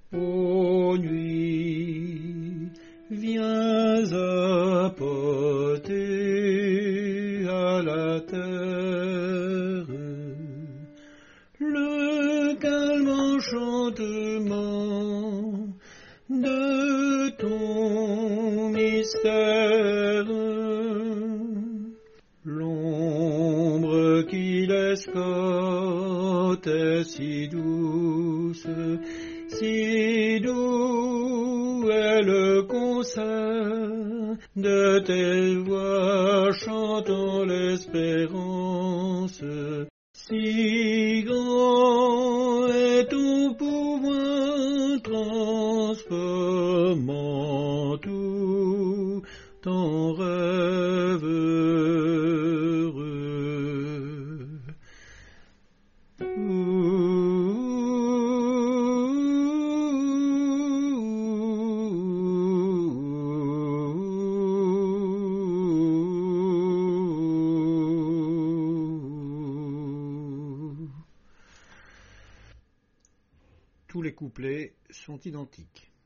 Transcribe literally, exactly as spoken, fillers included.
Ô nuit, viens apporter à la terre le calme enchantement de ton mystère. L'ombre qui l'escorte est si douce, si doux est le concert de tes voix chantant l'espérance. Si grand est ton pouvoir transformant tout ton rêve heureux. Tous les couplets sont identiques.